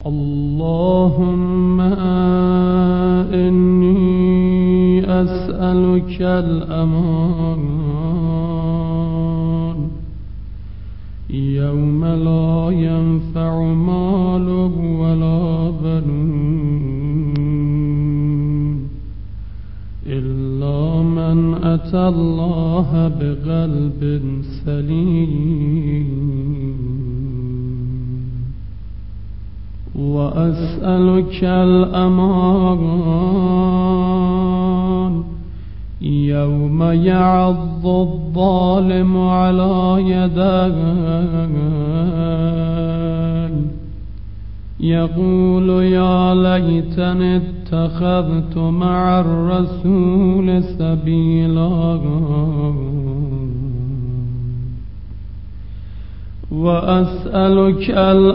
اللهم إني أسألك الأمان يوم لا ينفع مال ولا بنون إلا من أتى الله بقلب سليم. وأسألك الأمان يوم يعض الظالم على يديه يقول يا ليتني اتخذت مع الرسول سبيلا. وأسألك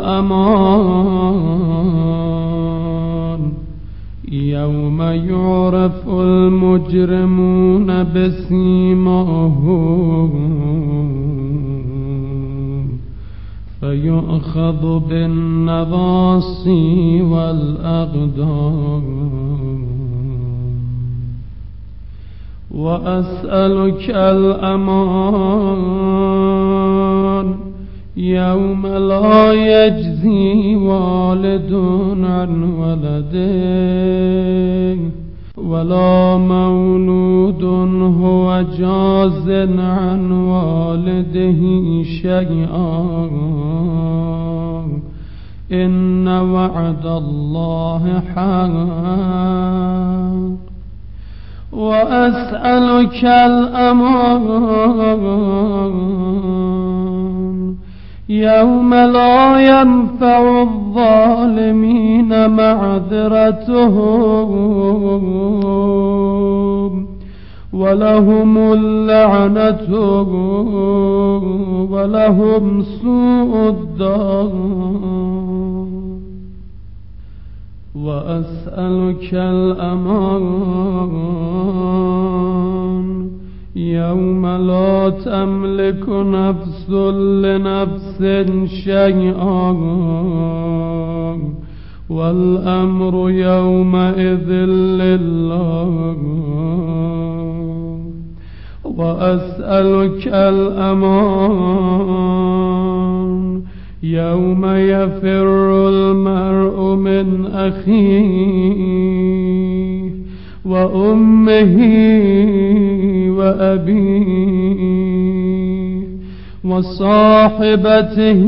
الأمان يوم يعرف المجرمون بسيماهم فيؤخذ بالنواصي والأقدام. وأسألك الأمان يوم لا يجزي والد عن ولده ولا مولود هو جاز عن والده شيئا إن وعد الله حق. وأسألك الأمان يوم لا ينفع الظالمين معذرتهم ولهم اللعنة ولهم سوء الدار. وأسألك الأمان يوم لا تملك نفس لنفس شيئا والأمر يومئذ لله. وأسألك الأمان يوم يفر المرء من أخيه وأمه وأبيه وصاحبته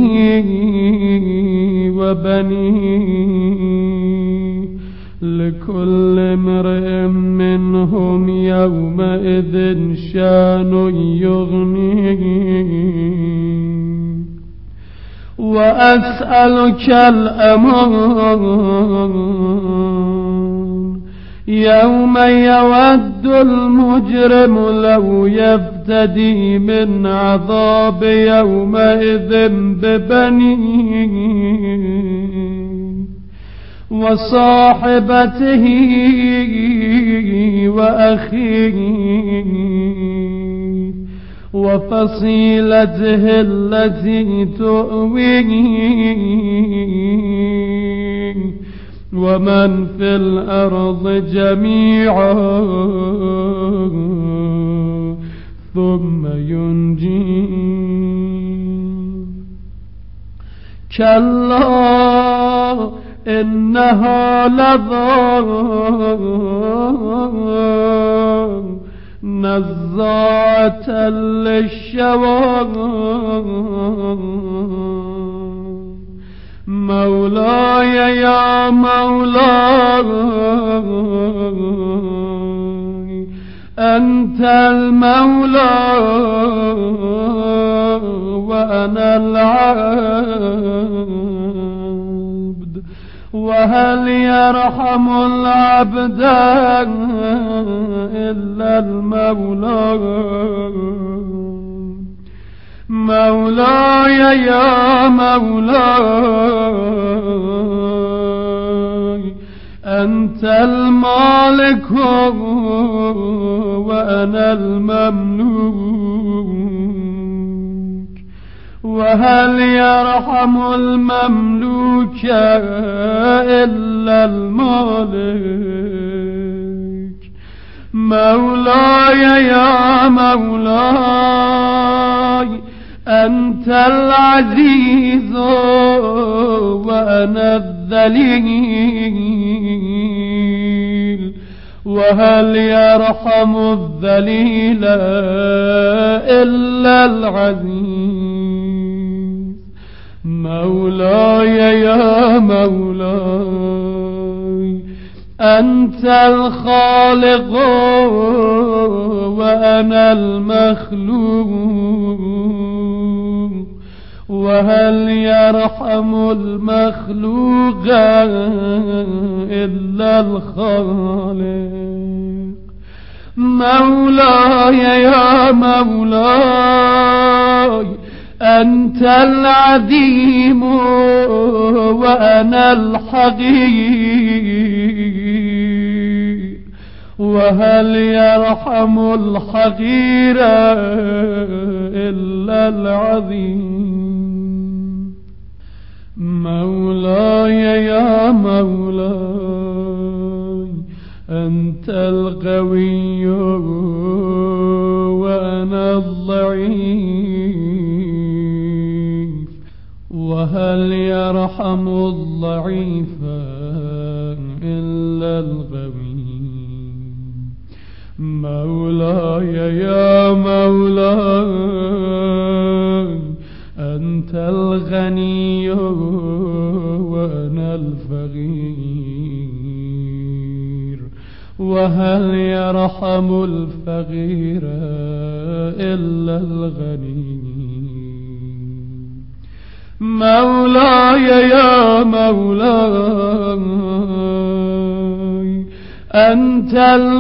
وبنيه لكل امرئ منهم يومئذ شان يغنيه. وأسألك الأمان يوم يود المجرم لو يفتدي من عذاب يومئذ ببنيه وصاحبته وأخيه وفصيلته التي تؤويه ومن في الأرض جميعا ثم ينجيه. كلا إنها لظى نزاعة للشوى مولاي يا مولاي أنت المولى وأنا العبد وهل يرحم العبد إلا المولى. مولاي يا مولاي أنت المالك وأنا المملوك وهل يرحم المملوك إلا المالك؟ مولاي يا مولاي أنت العزيز وأنا الذليل، وهل يرحم الذليل إلا العزيز؟ مولاي يا مولاي أنت الخالق وأنا المخلوق، وهل يرحم المخلوق إلا الخالق؟ مولاي يا مولاي أنت العديم وأنا الحقير، وهل يرحم الحقير إلا العظيم؟ مولاي يا مولاي أنت القوي وأنا الضعيف، وهل يرحم الضعيف إلا القوي؟ مولاي يا مولاي أنت الغني وأنا الفقير، وهل يرحم الفقير إلا الغني؟ مولاي يا مولاي أنت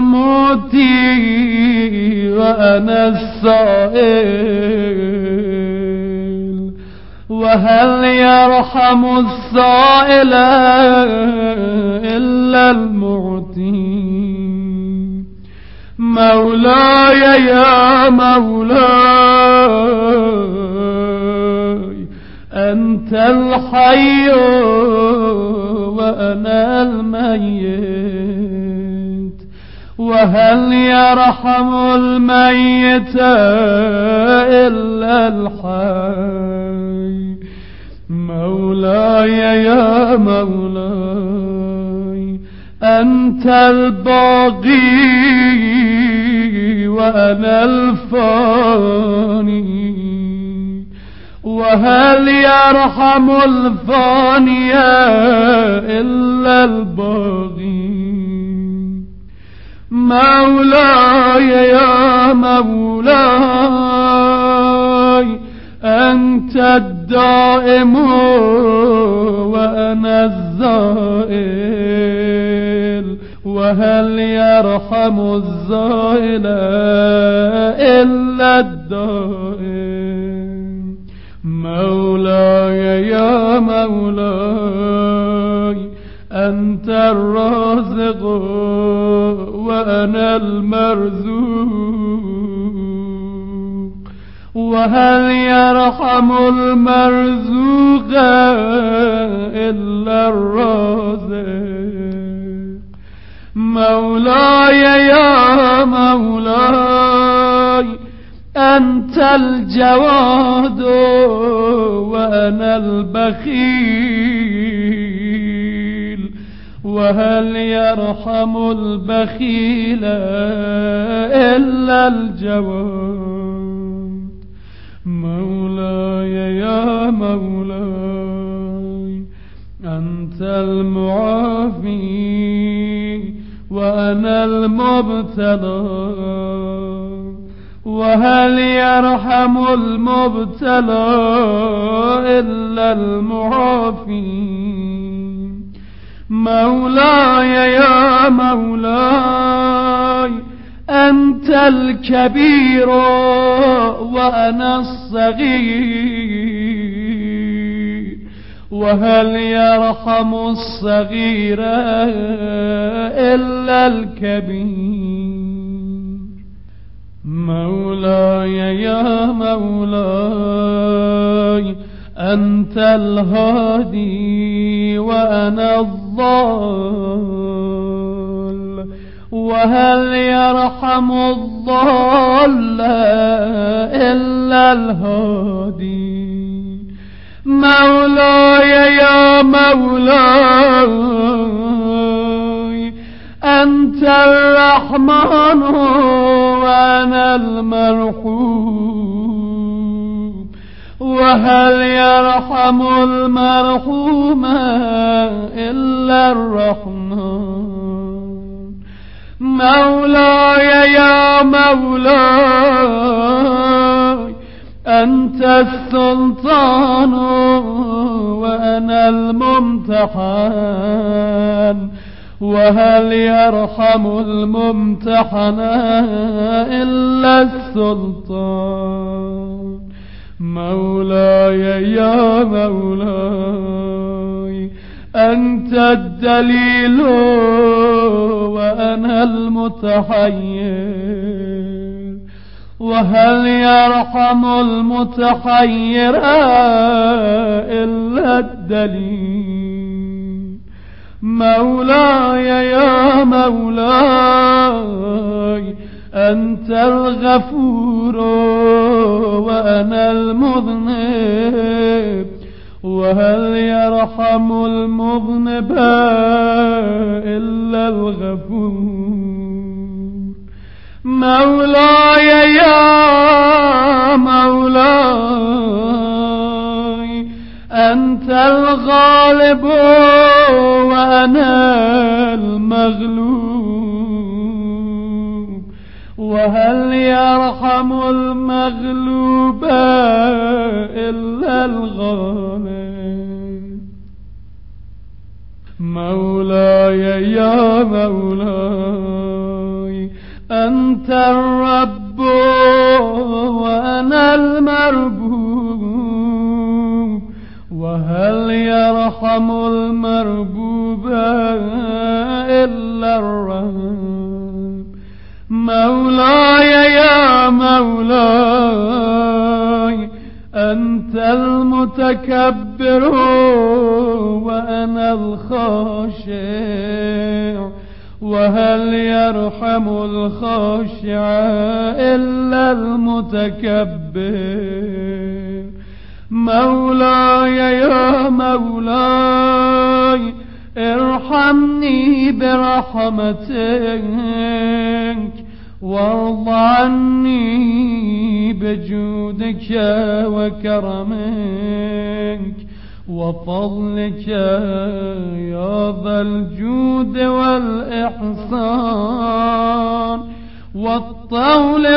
المعطي وأنا السائل، وهل يرحم السائل إلا المعطي؟ مولاي يا مولاي أنت الحي وأنا الميت، وهل يرحم الميت إلا الحي؟ مولاي يا مولاي أنت الباقي وأنا الفاني، وهل يرحم الفاني إلا الباقي؟ مولاي يا مولاي أنت الدائم وأنا الزائل، وهل يرحم الزائل إلا الدائم؟ مولاي يا مولاي أنت الرازق وأنا المرزوق، وهل يرحم المرزوق إلا الرازق؟ مولاي يا مولاي أنت الجواد وأنا البخيل، وهل يرحم البخيل إلا الجواد؟ مولاي يا مولاي أنت المعافي وأنا المبتلى، وهل يرحم المبتلى إلا المعافي؟ مولاي يا مولاي أنت الكبير وأنا الصغير، وهل يرحم الصغير إلا الكبير؟ مولاي يا مولاي أنت الهادي وأنا الضال، وهل يرحم الضال إلا الهادي. مولاي يا مولاي أنت الرحمن وأنا المرحوم، وهل يرحم المرحوم إلا الرحمن. مولاي يا مولاي أنت السلطان وأنا الممتحن، وهل يرحم الممتحن إلا السلطان. مولاي يا مولاي أنت الدليل وأنا المتحير، وهل يرحم المتحير إلا الدليل. مولاي يا مولاي أنت الغفور وأنا المذنب، وهل يرحم المذنب إلا الغفور. مولاي يا مولاي أنت الغالب وأنا المغلوب، وهل يرحم المغلوب إلا الغالب. مولاي يا مولاي أنت الرب وأنا المربوب، وهل يرحم المربوب إلا الرب. مولاي يا مولاي أنت المتكبر وأنا الخاشع، وهل يرحم الخاشع إلا المتكبر. مولاي يا مولاي ارحمني برحمتك، وارض عني بجودك وكرمك وفضلك يا ذا الجود والإحسان والطول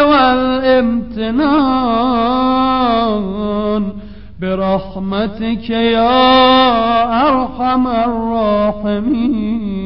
والامتنان، برحمتك يا أرحم الراحمين.